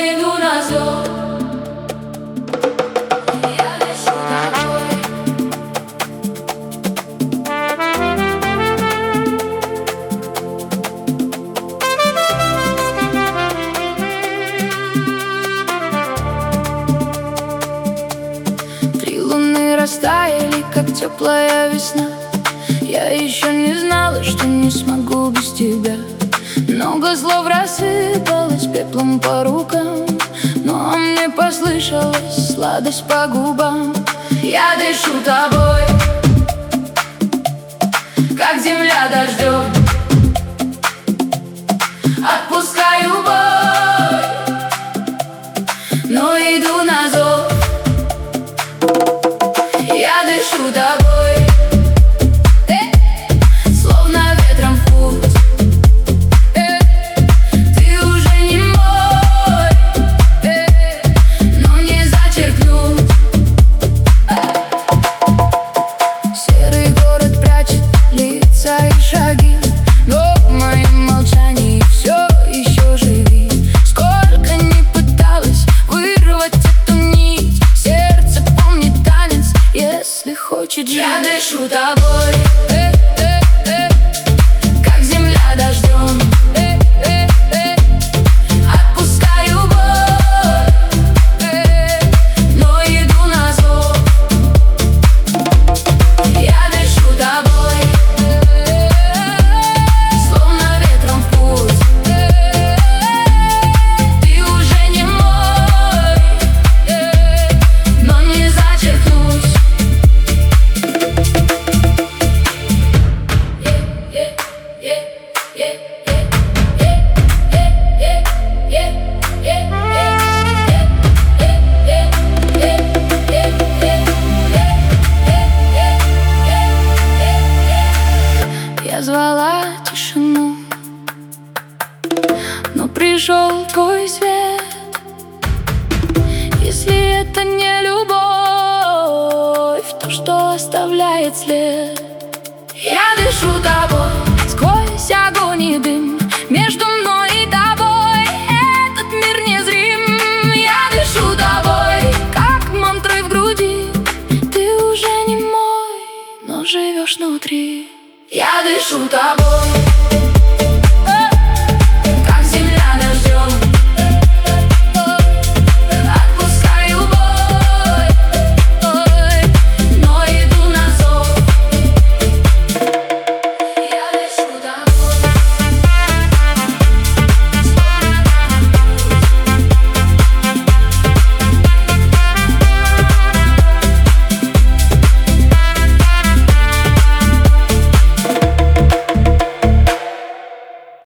иду на зов. Я дышу тобой. Три луны растаяли, как теплая весна. Я еще не знала, что не смогу без тебя. Много слов рассыпалось пеплом по рукам, но мне послышалась сладость по губам. Я дышу тобой, как земля дождем. Отпускаю бой, но иду на зов. Я дышу тобой, словно ветром в путь. Ты уже не мой, но не зачеркнуть. Серый город прячет лица и шаги, но в моем молчании все еще живи. Сколько не пыталась вырвать эту нить, сердце помнит танец, если хочет жить. Я дышу тобой, как земля дождем. Отпускаю бой, но иду на зов. Я дышу тобой, словно ветром в путь. Ты уже не мой, но не зачеркнуть. Я звала тишину, но пришел твой свет. Если это не любовь, то что оставляет след? Я дышу тобой, сквозь огонь и дым, между мной и тобой этот мир незрим. Я дышу тобой, как мантрой в груди. Ты уже не мой, но живешь внутри. Я дышу тобой.